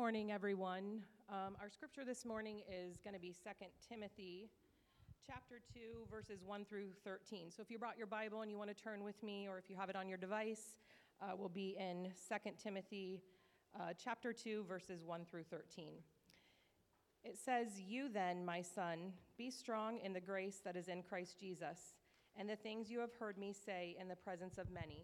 morning, everyone. Our scripture this morning is going to be 2 Timothy chapter 2, verses 1 through 13. So if you brought your Bible and you want to turn with me, or if you have it on your device, we'll be in 2 Timothy chapter 2, verses 1 through 13. It says, "You then, my son, be strong in the grace that is in Christ Jesus, and the things you have heard me say in the presence of many."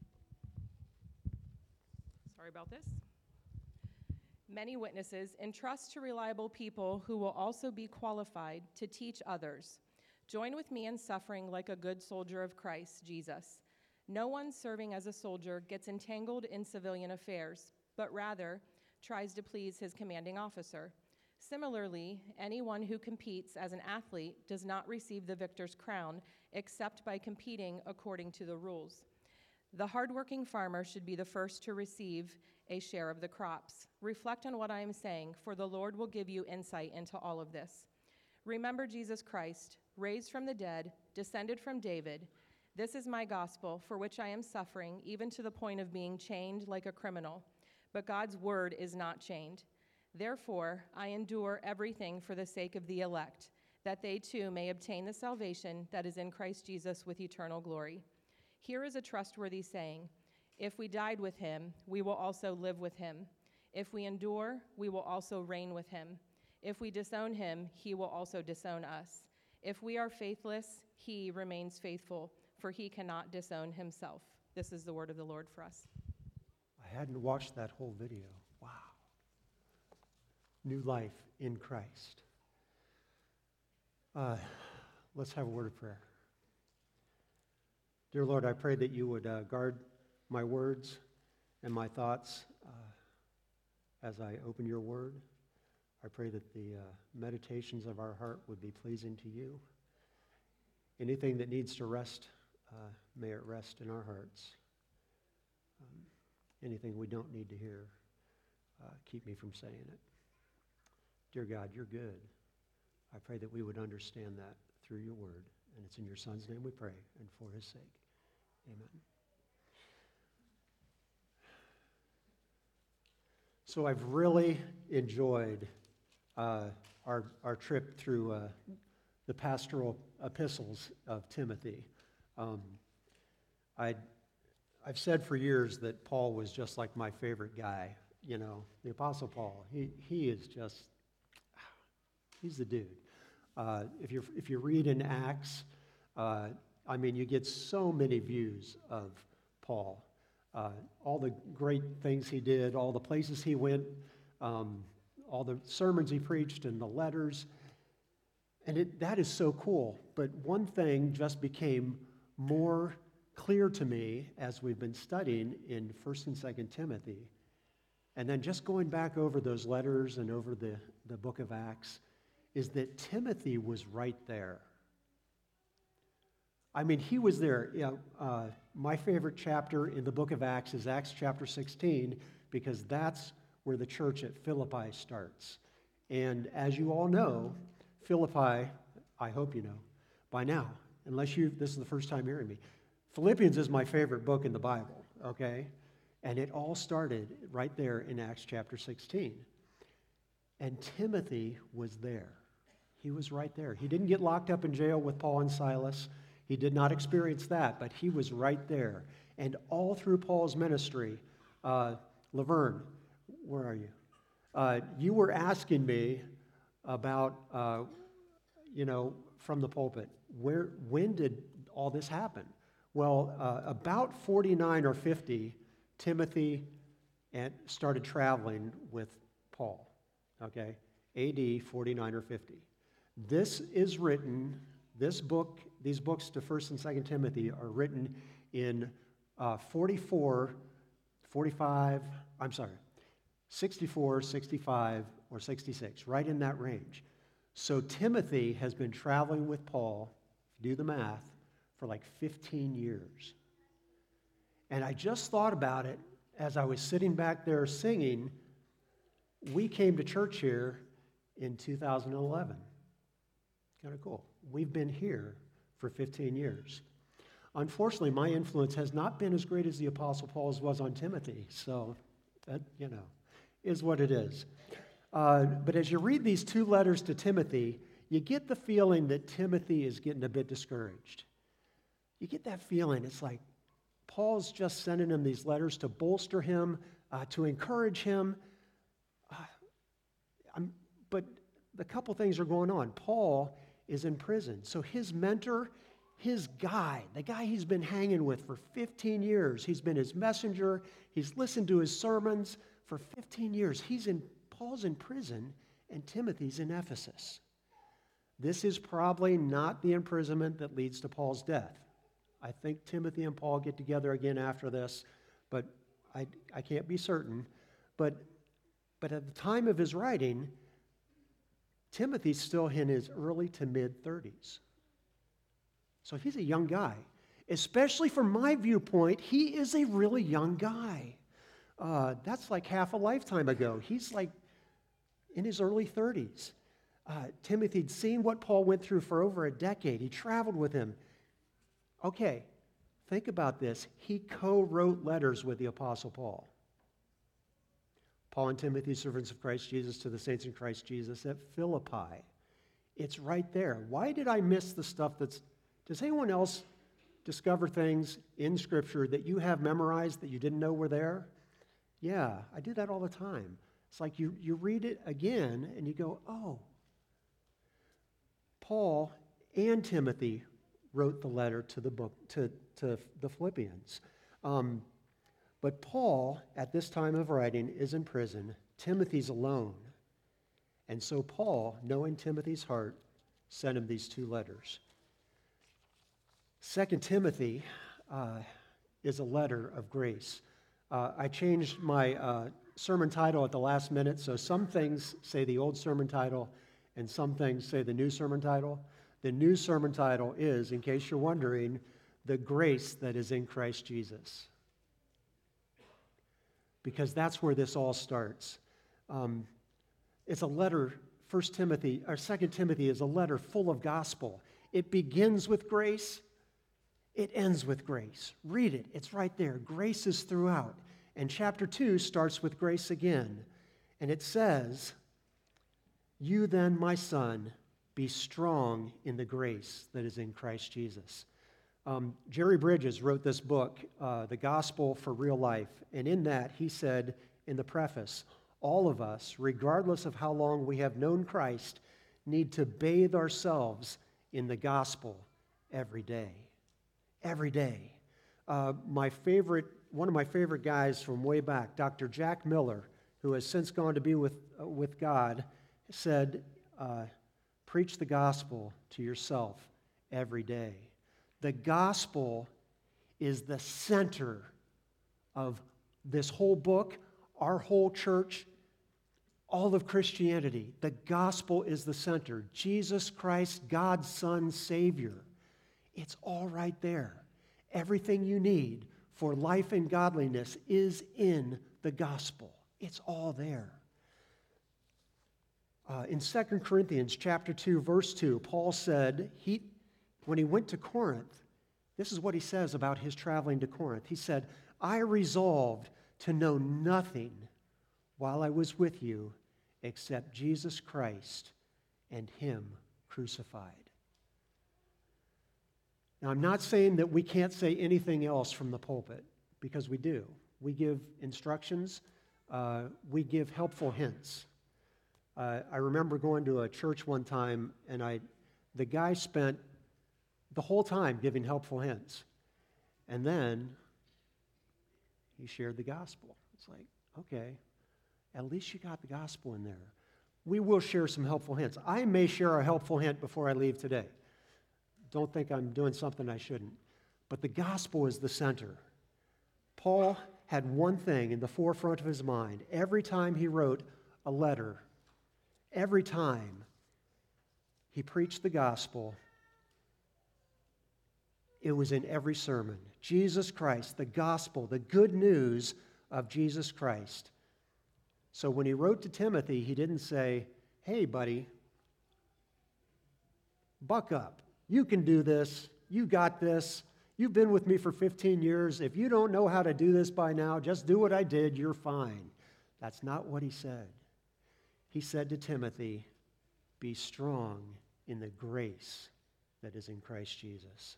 Sorry about this. Many witnesses, entrust to reliable people who will also be qualified to teach others. Join with me in suffering like a good soldier of Christ Jesus. No one serving as a soldier gets entangled in civilian affairs, but rather tries to please his commanding officer. Similarly, anyone who competes as an athlete does not receive the victor's crown except by competing according to the rules. The hardworking farmer should be the first to receive a share of the crops. Reflect on what I am saying, for the Lord will give you insight into all of this. Remember Jesus Christ, raised from the dead, descended from David. This is my gospel, for which I am suffering, even to the point of being chained like a criminal. But God's word is not chained. Therefore, I endure everything for the sake of the elect, that they too may obtain the salvation that is in Christ Jesus with eternal glory. Here is a trustworthy saying: if we died with him, we will also live with him. If we endure, we will also reign with him. If we disown him, he will also disown us. If we are faithless, he remains faithful, for he cannot disown himself. This is the word of the Lord for us. I hadn't watched that whole video. Wow. New life in Christ. Let's have a word of prayer. Dear Lord, I pray that you would guard my words and my thoughts as I open your word. I pray that the meditations of our heart would be pleasing to you. Anything that needs to rest, may it rest in our hearts. Anything we don't need to hear, keep me from saying it. Dear God, you're good. I pray that we would understand that through your word. And it's in your Son's name we pray, and for his sake. Amen. So I've really enjoyed our trip through the pastoral epistles of Timothy. I've said for years that Paul was just like my favorite guy. You know, the Apostle Paul. He is just, he's the dude. If you read in Acts, I mean, you get so many views of Paul. All the great things he did, all the places he went, all the sermons he preached and the letters. And that is so cool. But one thing just became more clear to me as we've been studying in 1st and 2nd Timothy. And then just going back over those letters and over the book of Acts, is that Timothy was right there. I mean, he was there. My favorite chapter in the book of Acts is Acts chapter 16, because that's where the church at Philippi starts. And as you all know, Philippi, I hope you know by now, this is the first time hearing me, Philippians is my favorite book in the Bible, okay? And it all started right there in Acts chapter 16. And Timothy was there. He was right there. He didn't get locked up in jail with Paul and Silas. He did not experience that, but he was right there. And all through Paul's ministry, Laverne, where are you? You were asking me about, from the pulpit, when did all this happen? Well, about 49 or 50, Timothy started traveling with Paul, okay? AD 49 or 50. This is written, these books to 1st and 2nd Timothy are written in 64, 65, or 66, right in that range. So Timothy has been traveling with Paul, if you do the math, for like 15 years. And I just thought about it as I was sitting back there singing. We came to church here in 2011. Kind of cool. We've been here for 15 years. Unfortunately, my influence has not been as great as the Apostle Paul's was on Timothy. So, is what it is. But as you read these two letters to Timothy, you get the feeling that Timothy is getting a bit discouraged. You get that feeling. It's like Paul's just sending him these letters to bolster him, to encourage him. But a couple things are going on. Paul is in prison. So his mentor, his guide, the guy he's been hanging with for 15 years, he's been his messenger, he's listened to his sermons for 15 years. Paul's in prison, and Timothy's in Ephesus. This is probably not the imprisonment that leads to Paul's death. I think Timothy and Paul get together again after this, but I can't be certain. But at the time of his writing, Timothy's still in his early to mid-30s. So he's a young guy. Especially from my viewpoint, he is a really young guy. That's like half a lifetime ago. He's like in his early 30s. Timothy'd seen what Paul went through for over a decade. He traveled with him. Okay, think about this. He co-wrote letters with the Apostle Paul. Paul and Timothy, servants of Christ Jesus, to the saints in Christ Jesus at Philippi. It's right there. Why did I miss the stuff does anyone else discover things in Scripture that you have memorized that you didn't know were there? Yeah, I do that all the time. It's like you read it again and you go, oh. Paul and Timothy wrote the letter to the Philippians. But Paul, at this time of writing, is in prison. Timothy's alone. And so Paul, knowing Timothy's heart, sent him these two letters. 2 Timothy is a letter of grace. I changed my sermon title at the last minute, so some things say the old sermon title and some things say the new sermon title. The new sermon title is, in case you're wondering, The Grace That Is in Christ Jesus. Because that's where this all starts. It's a letter, 2 Timothy is a letter full of gospel. It begins with grace. It ends with grace. Read it. It's right there. Grace is throughout. And chapter 2 starts with grace again. And it says, "You then, my son, be strong in the grace that is in Christ Jesus." Jerry Bridges wrote this book, The Gospel for Real Life, and in that he said in the preface, all of us, regardless of how long we have known Christ, need to bathe ourselves in the gospel every day. Every day. One of my favorite guys from way back, Dr. Jack Miller, who has since gone to be with God, said, preach the gospel to yourself every day. The gospel is the center of this whole book, our whole church, all of Christianity. The gospel is the center. Jesus Christ, God's Son, Savior. It's all right there. Everything you need for life and godliness is in the gospel. It's all there. In 2 Corinthians chapter 2, verse 2, Paul said, when he went to Corinth, this is what he says about his traveling to Corinth. He said, "I resolved to know nothing while I was with you except Jesus Christ and Him crucified." Now, I'm not saying that we can't say anything else from the pulpit, because we do. We give instructions. We give helpful hints. I remember going to a church one time, and the guy spent the whole time giving helpful hints. And then he shared the gospel. It's like, okay, at least you got the gospel in there. We will share some helpful hints. I may share a helpful hint before I leave today. Don't think I'm doing something I shouldn't. But the gospel is the center. Paul had one thing in the forefront of his mind. Every time he wrote a letter, every time he preached the gospel, it was in every sermon. Jesus Christ, the gospel, the good news of Jesus Christ. So when he wrote to Timothy, he didn't say, "Hey, buddy, buck up. You can do this. You got this. You've been with me for 15 years. If you don't know how to do this by now, just do what I did. You're fine." That's not what he said. He said to Timothy, be strong in the grace that is in Christ Jesus.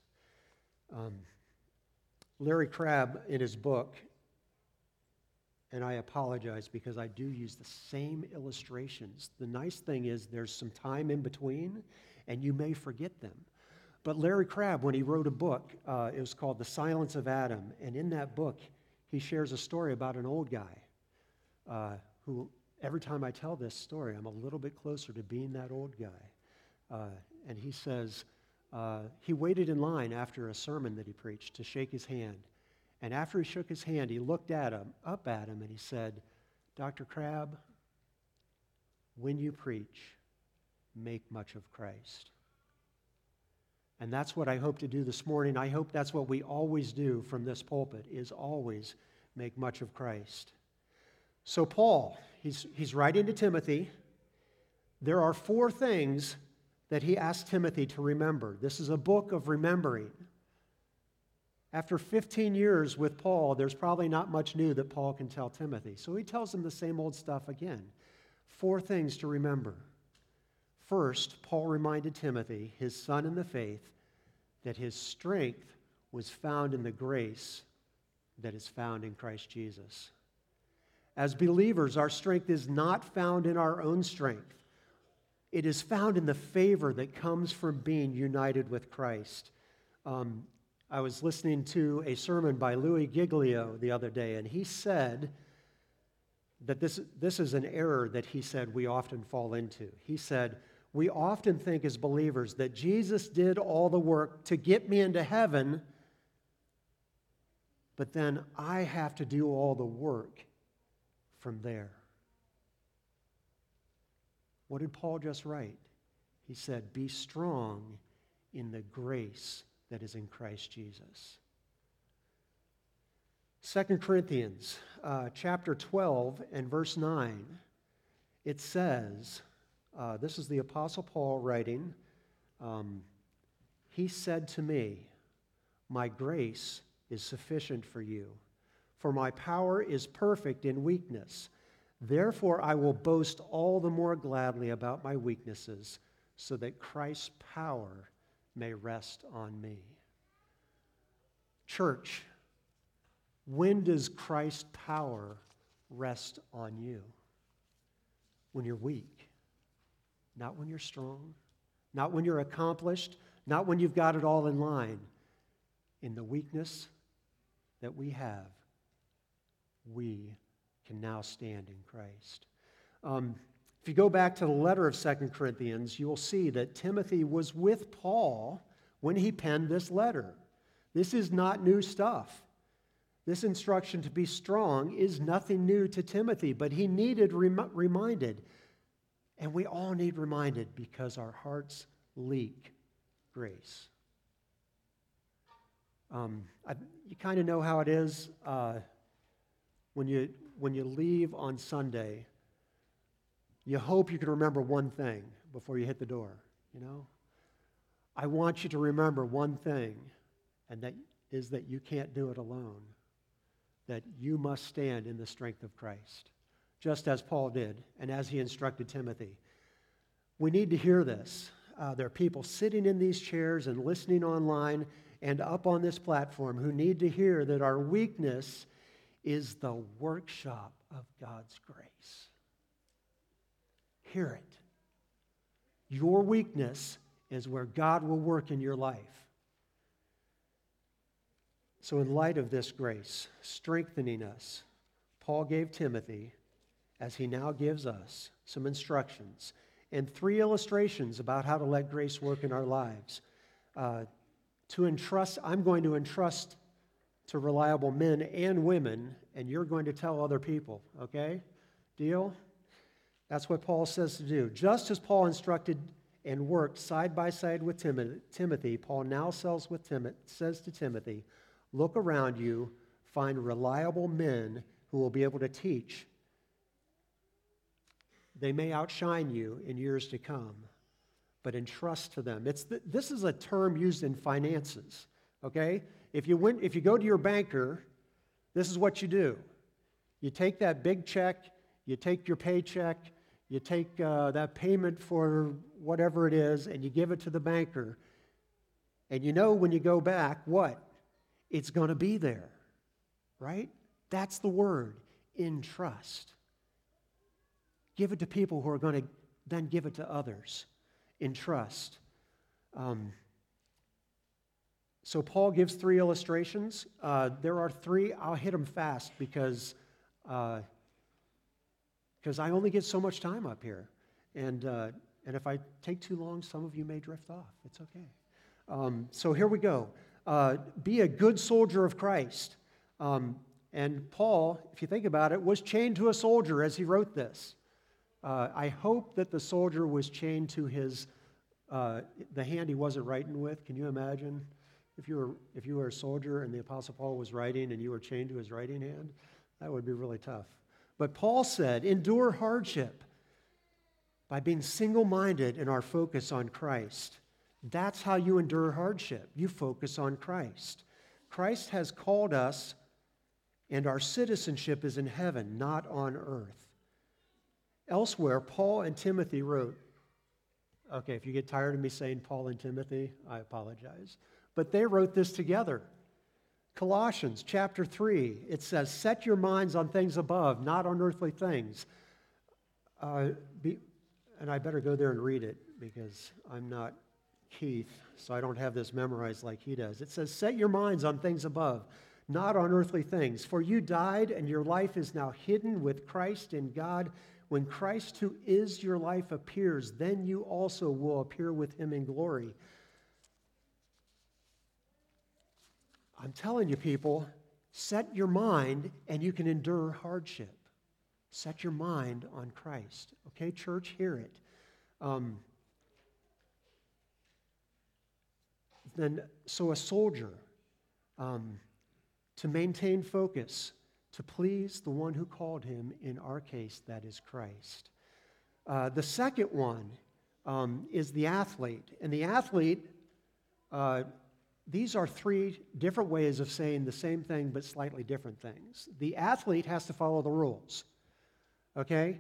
Larry Crabb, in his book, and I apologize because I do use the same illustrations. The nice thing is there's some time in between, and you may forget them. But Larry Crabb, when he wrote a book, it was called The Silence of Adam, and in that book, he shares a story about an old guy who, every time I tell this story, I'm a little bit closer to being that old guy. And he says, he waited in line after a sermon that he preached to shake his hand. And after he shook his hand, he looked up at him, and he said, Dr. Crabb, when you preach, make much of Christ. And that's what I hope to do this morning. I hope that's what we always do from this pulpit, is always make much of Christ. So Paul, he's writing to Timothy. There are 4 things that he asked Timothy to remember. This is a book of remembering. After 15 years with Paul, there's probably not much new that Paul can tell Timothy. So he tells him the same old stuff again. 4 things to remember. First, Paul reminded Timothy, his son in the faith, that his strength was found in the grace that is found in Christ Jesus. As believers, our strength is not found in our own strength. It is found in the favor that comes from being united with Christ. I was listening to a sermon by Louis Giglio the other day, and he said that this is an error that he said we often fall into. He said, we often think as believers that Jesus did all the work to get me into heaven, but then I have to do all the work from there. What did Paul just write? He said, be strong in the grace that is in Christ Jesus. 2 Corinthians chapter 12 and verse 9, it says, this is the Apostle Paul writing, he said to me, my grace is sufficient for you, for my power is perfect in weakness. Therefore I will boast all the more gladly about my weaknesses, so that Christ's power may rest on me. Church, when does Christ's power rest on you? When you're weak. Not when you're strong. Not when you're accomplished. Not when you've got it all in line. In the weakness that we have, we can now stand in Christ. If you go back to the letter of 2 Corinthians, you will see that Timothy was with Paul when he penned this letter. This is not new stuff. This instruction to be strong is nothing new to Timothy, but he needed reminded. And we all need reminded because our hearts leak grace. You kind of know how it is when you leave on Sunday. You hope you can remember one thing before you hit the door, you know? I want you to remember one thing, and that is that you can't do it alone, that you must stand in the strength of Christ, just as Paul did and as he instructed Timothy. We need to hear this. There are people sitting in these chairs and listening online and up on this platform who need to hear that our weakness is the workshop of God's grace. Hear it. Your weakness is where God will work in your life. So in light of this grace, strengthening us, Paul gave Timothy, as he now gives us, some instructions and 3 illustrations about how to let grace work in our lives. I'm going to entrust to reliable men and women, and you're going to tell other people, okay? Deal? That's what Paul says to do. Just as Paul instructed and worked side by side with Timothy, Paul now says to Timothy, look around you, find reliable men who will be able to teach. They may outshine you in years to come, but entrust to them. This is a term used in finances, okay? If you go to your banker, this is what you do. You take that big check, You take your paycheck, you take that payment for whatever it is, and you give it to the banker. And you know when you go back, what? It's going to be there, right? That's the word, entrust. Give it to people who are going to then give it to others. Entrust. So Paul gives 3 illustrations. There are 3. I'll hit them fast because I only get so much time up here. And if I take too long, some of you may drift off. It's okay. So here we go. Be a good soldier of Christ. And Paul, if you think about it, was chained to a soldier as he wrote this. I hope that the soldier was chained to the hand he wasn't writing with. Can you imagine if you were a soldier and the Apostle Paul was writing and you were chained to his writing hand? That would be really tough. But Paul said, endure hardship by being single-minded in our focus on Christ. That's how you endure hardship. You focus on Christ. Christ has called us, and our citizenship is in heaven, not on earth. Elsewhere, Paul and Timothy wrote, okay, if you get tired of me saying Paul and Timothy, I apologize. But they wrote this together. Colossians chapter 3, it says, set your minds on things above, not on earthly things. And I better go there and read it because I'm not Keith, so I don't have this memorized like he does. It says, set your minds on things above, not on earthly things. For you died, and your life is now hidden with Christ in God. When Christ, who is your life, appears, then you also will appear with him in glory. I'm telling you, people, set your mind and you can endure hardship. Set your mind on Christ. Okay, church, hear it. So a soldier, to maintain focus, to please the one who called him, in our case, that is Christ. The second one is the athlete. And the athlete, these are 3 different ways of saying the same thing but slightly different things. The athlete has to follow the rules, okay?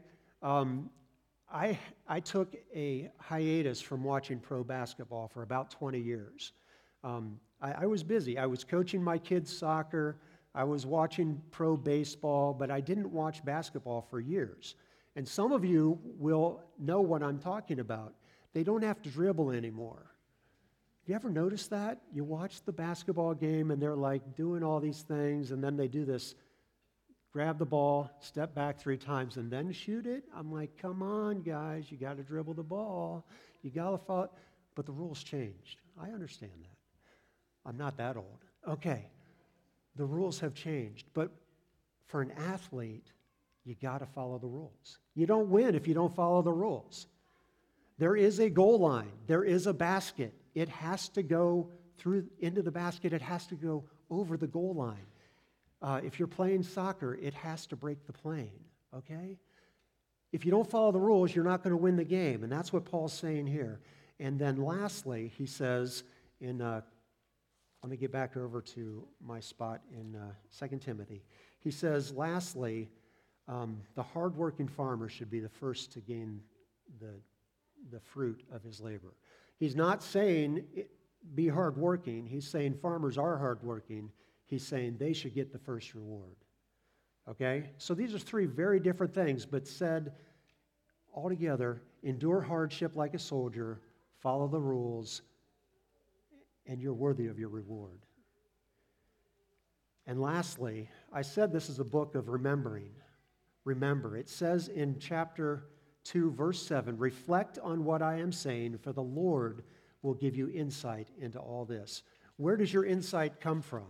I took a hiatus from watching pro basketball for about 20 years. I was busy. I was coaching my kids' soccer. I was watching pro baseball, but I didn't watch basketball for years. And some of you will know what I'm talking about. They don't have to dribble anymore. You ever notice that? You watch the basketball game and they're like doing all these things, and then they do this, grab the ball, step back 3 times, and then shoot it? I'm like, come on, guys, you got to dribble the ball. You got to follow. But the rules changed. I understand that. I'm not that old. Okay, the rules have changed. But for an athlete, you got to follow the rules. You don't win if you don't follow the rules. There is a goal line. There is a basket. It has to go through into the basket. It has to go over the goal line. If you're playing soccer, it has to break the plane, okay? If you don't follow the rules, you're not going to win the game, and that's what Paul's saying here. And then lastly, he says in, let me get back over to my spot in 2 Timothy. He says, lastly, the hardworking farmer should be the first to gain the fruit of his labor. He's not saying be hardworking. He's saying farmers are hardworking. He's saying they should get the first reward. Okay? So these are 3 very different things, but said all together: endure hardship like a soldier, follow the rules, and you're worthy of your reward. And lastly, I said this is a book of remembering. Remember, it says in chapter 2, verse 7, reflect on what I am saying, for the Lord will give you insight into all this. Where does your insight come from?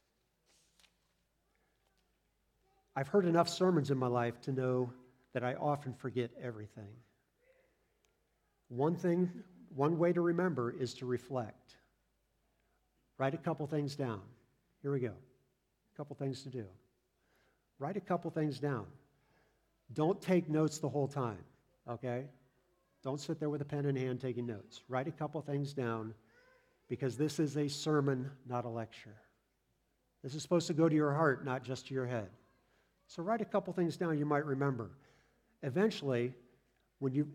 I've heard enough sermons in my life to know that I often forget everything. One way to remember is to reflect. Write a couple things down. Here we go. A couple things to do. Write a couple things down. Don't take notes the whole time, okay? Don't sit there with a pen in hand taking notes. Write a couple things down, because this is a sermon, not a lecture. This is supposed to go to your heart, not just to your head. So write a couple things down you might remember. eventually, when you,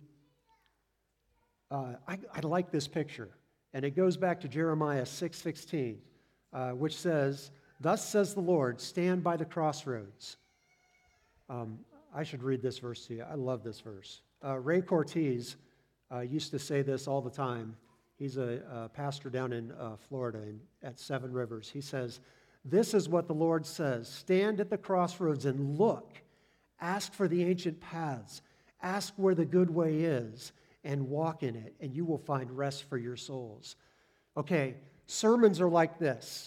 I like this picture, and it goes back to Jeremiah 6:16, which says, "Thus says the Lord, stand by the crossroads." I should read this verse to you. I love this verse. Ray Cortez used to say this all the time. He's a pastor down in Florida at Seven Rivers. He says, "This is what the Lord says. Stand at the crossroads and look. Ask for the ancient paths. Ask where the good way is and walk in it, and you will find rest for your souls." Okay, sermons are like this.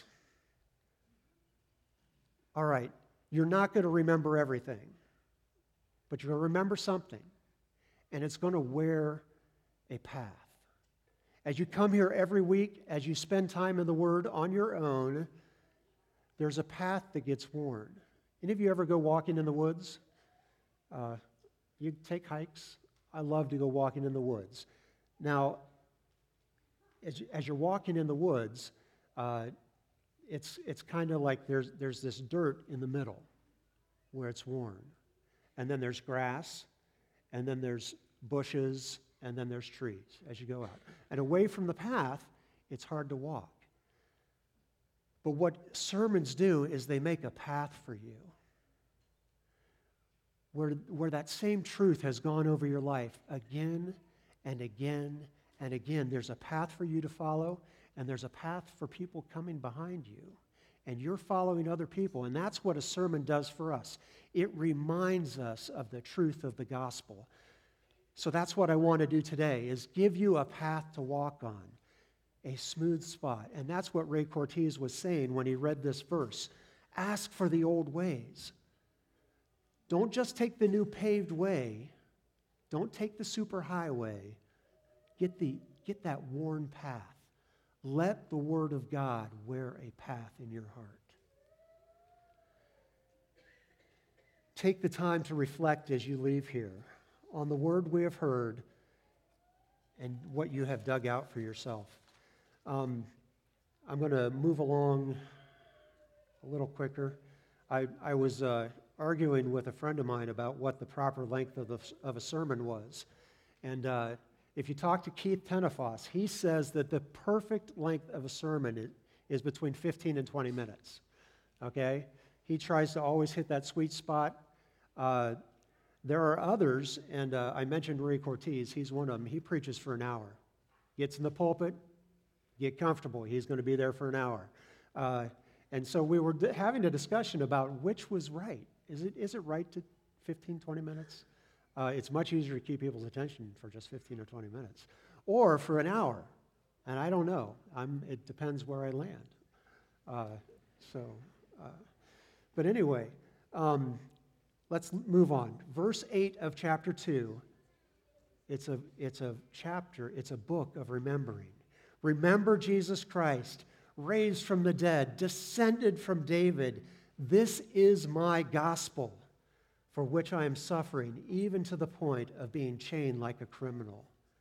All right, you're not going to remember everything, but you're going to remember something, and it's going to wear a path. As you come here every week, as you spend time in the Word on your own, there's a path that gets worn. Any of you ever go walking in the woods? You take hikes? I love to go walking in the woods. Now, as you're walking in the woods, it's kind of like there's this dirt in the middle where it's worn. And then there's grass, and then there's bushes, and then there's trees as you go out. And away from the path, it's hard to walk. But what sermons do is they make a path for you, where that same truth has gone over your life again and again and again. There's a path for you to follow, and there's a path for people coming behind you, and you're following other people, and that's what a sermon does for us. It reminds us of the truth of the gospel. So that's what I want to do today, is give you a path to walk on, a smooth spot. And that's what Ray Cortez was saying when he read this verse. Ask for the old ways. Don't just take the new paved way. Don't take the super highway. Get that worn path. Let the Word of God wear a path in your heart. Take the time to reflect as you leave here on the word we have heard and what you have dug out for yourself. I'm going to move along a little quicker. I was arguing with a friend of mine about what the proper length of a sermon was. And if you talk to Keith Tenefoss, he says that the perfect length of a sermon is between 15 and 20 minutes. Okay? He tries to always hit that sweet spot. There are others, and I mentioned Ray Cortez. He's one of them. He preaches for an hour. Gets in the pulpit, get comfortable. He's going to be there for an hour. And so we were having a discussion about which was right. Is it right to 15, 20 minutes? It's much easier to keep people's attention for just 15 or 20 minutes. Or for an hour. And I don't know. It depends where I land. But anyway, let's move on. Verse 8 of chapter 2, it's a chapter, it's a book of remembering. Remember Jesus Christ, raised from the dead, descended from David. This is my gospel, for which I am suffering, even to the point of being chained like a criminal.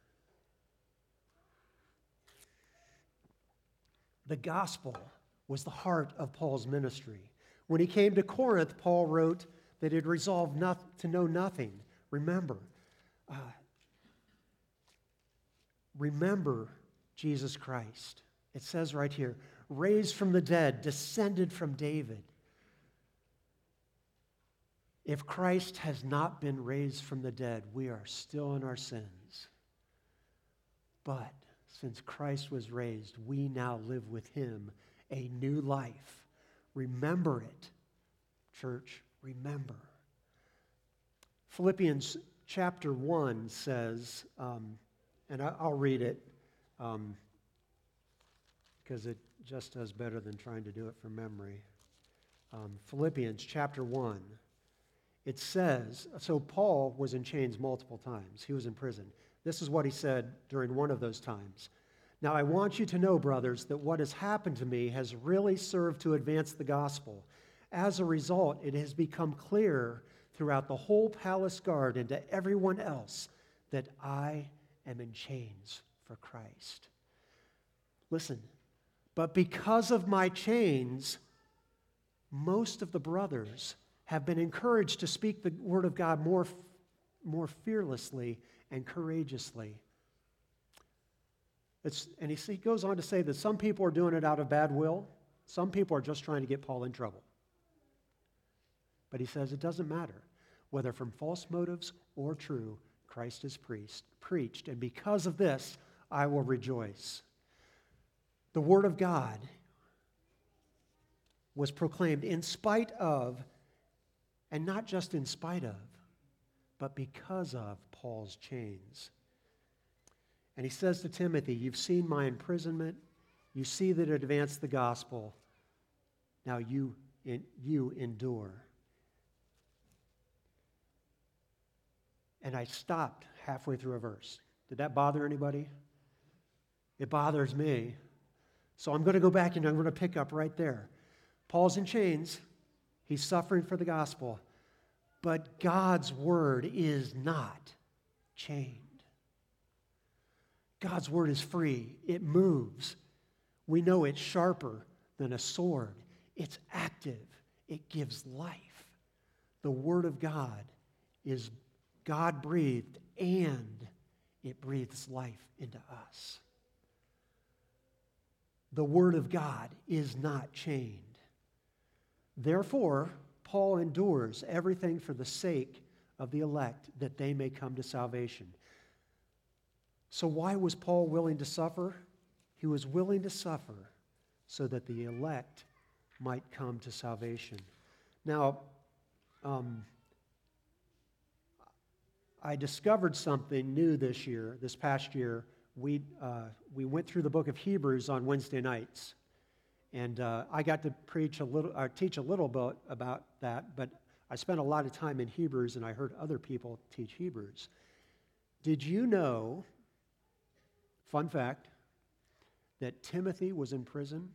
The gospel was the heart of Paul's ministry. When he came to Corinth, Paul wrote that he had resolved to know nothing. Remember Jesus Christ. It says right here, raised from the dead, descended from David. If Christ has not been raised from the dead, we are still in our sins. But since Christ was raised, we now live with him a new life. Remember it, church, remember. Philippians chapter 1 says, and I'll read it because it just does better than trying to do it from memory. Philippians chapter 1. It says, so Paul was in chains multiple times. He was in prison. This is what he said during one of those times. Now I want you to know, brothers, that what has happened to me has really served to advance the gospel. As a result, it has become clear throughout the whole palace guard and to everyone else that I am in chains for Christ. Listen, but because of my chains, most of the brothers have been encouraged to speak the word of God more fearlessly and courageously. And he goes on to say that some people are doing it out of bad will. Some people are just trying to get Paul in trouble. But he says it doesn't matter. Whether from false motives or true, Christ is preached. And because of this, I will rejoice. The Word of God was proclaimed in spite of, and not just in spite of, but because of Paul's chains. And he says to Timothy, you've seen my imprisonment. You see that it advanced the gospel. Now you endure. And I stopped halfway through a verse. Did that bother anybody? It bothers me. So I'm going to go back and I'm going to pick up right there. Paul's in chains. He's suffering for the gospel. But God's word is not chained. God's word is free. It moves. We know it's sharper than a sword. It's active. It gives life. The word of God is God-breathed, and it breathes life into us. The Word of God is not chained. Therefore, Paul endures everything for the sake of the elect, that they may come to salvation. So why was Paul willing to suffer? He was willing to suffer so that the elect might come to salvation. Now, I discovered something new this past year. We went through the book of Hebrews on Wednesday nights, and I got to teach a little bit about that, but I spent a lot of time in Hebrews, and I heard other people teach Hebrews. Did you know, fun fact, that Timothy was in prison?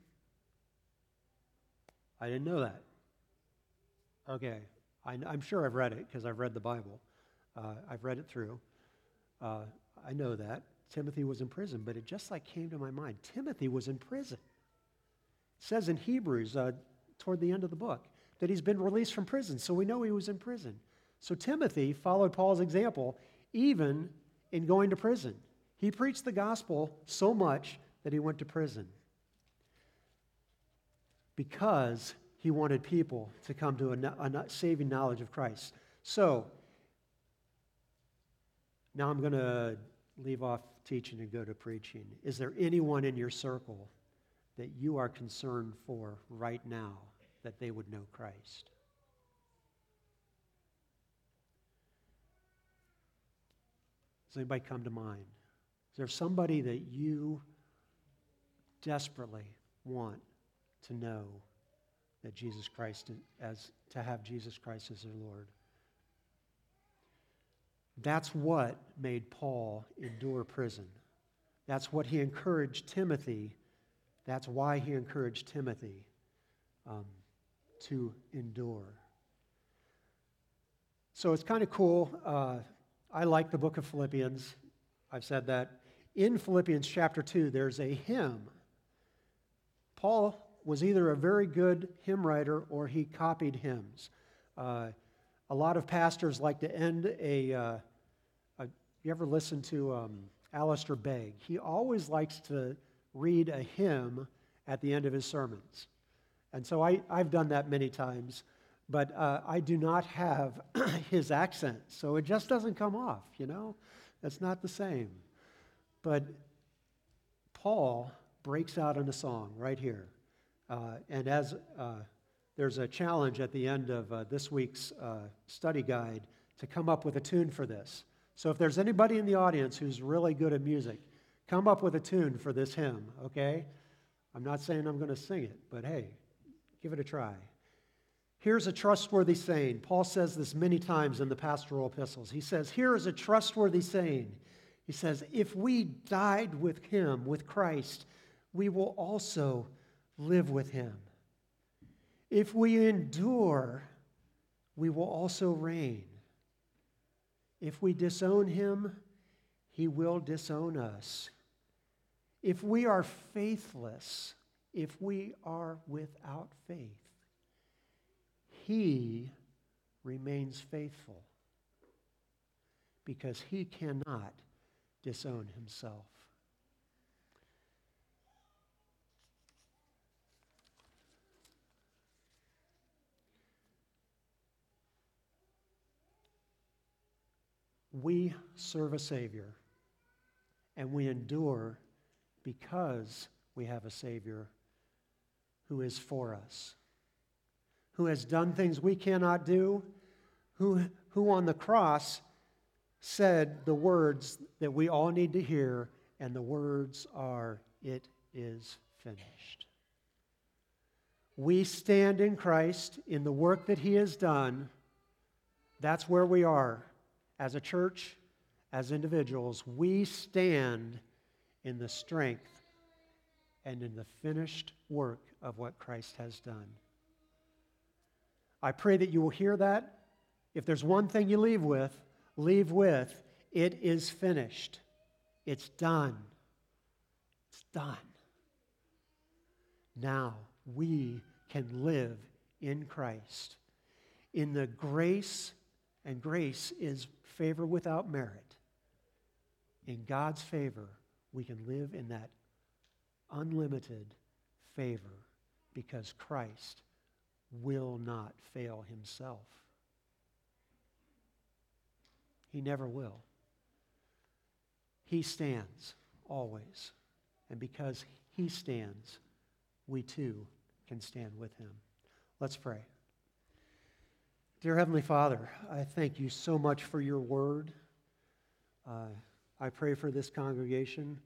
I didn't know that. Okay, I'm sure I've read it because I've read the Bible. I've read it through. I know that. Timothy was in prison, but it just came to my mind. Timothy was in prison. It says in Hebrews, toward the end of the book, that he's been released from prison, so we know he was in prison. So Timothy followed Paul's example, even in going to prison. He preached the gospel so much that he went to prison because he wanted people to come to a saving knowledge of Christ. So, now I'm going to leave off teaching and go to preaching. Is there anyone in your circle that you are concerned for right now that they would know Christ? Does anybody come to mind? Is there somebody that you desperately want to know that Jesus Christ to have Jesus Christ as their Lord? That's what made Paul endure prison. That's what he encouraged Timothy. That's why he encouraged Timothy to endure. So it's kind of cool. I like the book of Philippians. I've said that. In Philippians chapter 2, there's a hymn. Paul was either a very good hymn writer or he copied hymns. A lot of pastors like to end you ever listen to Alistair Begg? He always likes to read a hymn at the end of his sermons. And so I've done that many times, but I do not have his accent, so it just doesn't come off, It's not the same. But Paul breaks out in a song right here. And as there's a challenge at the end of this week's study guide to come up with a tune for this. So if there's anybody in the audience who's really good at music, come up with a tune for this hymn, okay? I'm not saying I'm going to sing it, but hey, give it a try. Here's a trustworthy saying. Paul says this many times in the pastoral epistles. He says, here is a trustworthy saying. He says, if we died with him, with Christ, we will also live with him. If we endure, we will also reign. If we disown him, he will disown us. If we are faithless, if we are without faith, he remains faithful. because he cannot disown himself. We serve a Savior, and we endure because we have a Savior who is for us, who has done things we cannot do, who on the cross said the words that we all need to hear, and the words are, "It is finished." We stand in Christ in the work that he has done. That's where we are. As a church, as individuals, we stand in the strength and in the finished work of what Christ has done. I pray that you will hear that. If there's one thing you leave with, it is finished. It's done. It's done. Now we can live in Christ, in the grace, and grace is favor without merit. In God's favor, we can live in that unlimited favor because Christ will not fail himself. He never will. He stands always. And because he stands, we too can stand with him. Let's pray. Dear Heavenly Father, I thank you so much for your word. I pray for this congregation.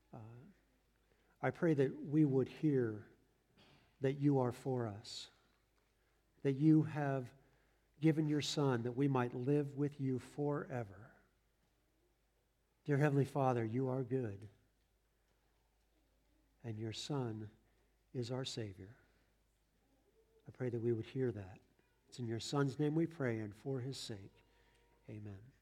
I pray that we would hear that you are for us, that you have given your Son that we might live with you forever. Dear Heavenly Father, you are good, and your Son is our Savior. I pray that we would hear that. It's in your Son's name we pray, and for his sake, amen.